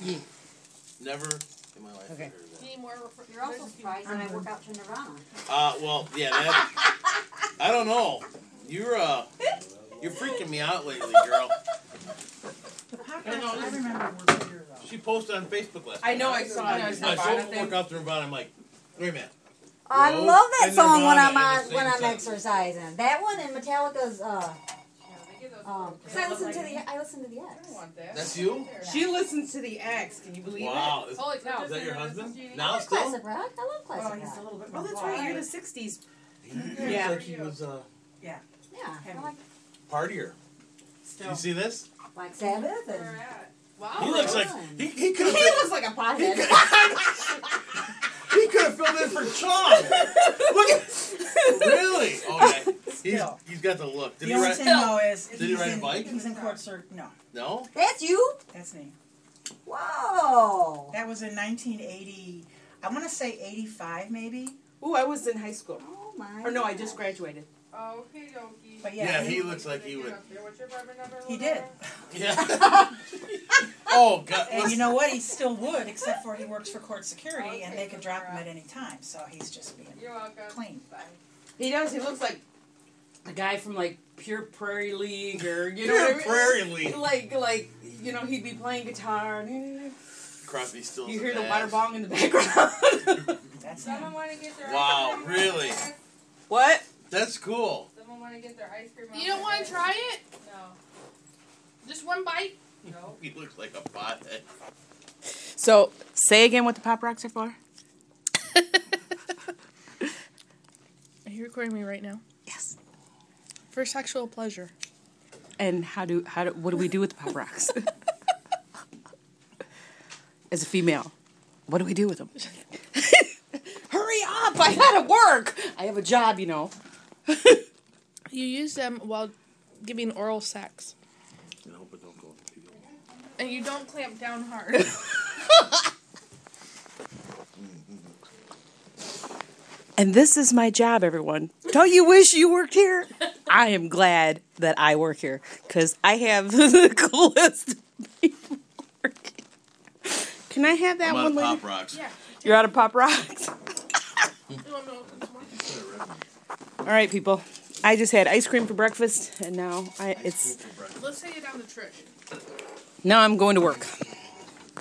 Yeah. Never in my life. Okay. You're also surprised that I work out to Nirvana. Well, yeah, that. I don't know. You're freaking me out lately, girl. I remember we're bigger though. She posted on Facebook last. I know, I saw it. I sold work out to Nirvana. I'm like, wait a minute. I Rose love that and song when Nirvana I'm in the on same when I'm sentence. exercising. That one and Metallica's. Cause I listen to the X. That's you? She listens to the X. Can you believe Wow. it? Holy cow. Is that your husband? I Now love still? classic rock. I love classic Well, he's a rock. little bit Oh, more that's quiet. right. You're the 60s. He Yeah. looks like he was a Yeah, I like partier. Still. You see this? Black Sabbath and. Wow. He looks like he could He have looks like a pothead. he could have filled in for Sean. Look at really. Okay. He's got the look. Did The he only ride? thing though is Did he ride a bike? He's in court, sir. No, No. That's you? that's me. Whoa. That was in 1980. I want to say 85 maybe. Ooh, I was in high school. Oh my. Or no, I just graduated. Okie dokie. But Yeah, yeah, he looks like he would. What's your apartment number? he did. Yeah. Oh God. And you know what? He still would, except for he works for court security, and they could drop him at any time. So he's just being You're welcome. clean. Bye. He does. He looks like a guy from like Pure Prairie League, or you know, Pure what I mean? Prairie League. Like you know, he'd be playing guitar, and Crosby, Stills. you hear and the water Nash. bong in the background. That's Someone him. want to get their Wow, ice cream? really? What? That's cool. Someone want to get their ice cream? You don't want to try it? No. Just one bite? No. He looks like a pothead. So say again what the Pop Rocks are for. Are you recording me right now? Yes. For sexual pleasure. And what do we do with the Pop Rocks? As a female, what do we do with them? Hurry up! I gotta work. I have a job, you know. You use them while giving oral sex. No, but don't go. And you don't clamp down hard. And this is my job, everyone. Don't you wish you worked here? I am glad that I work here, because I have the coolest people working. Can I have that I'm one out of later? Pop Rocks. Yeah. You're out of Pop Rocks? You don't know what's more. All right, people. I just had ice cream for breakfast, and now Let's take it down to Trish. now I'm going to work.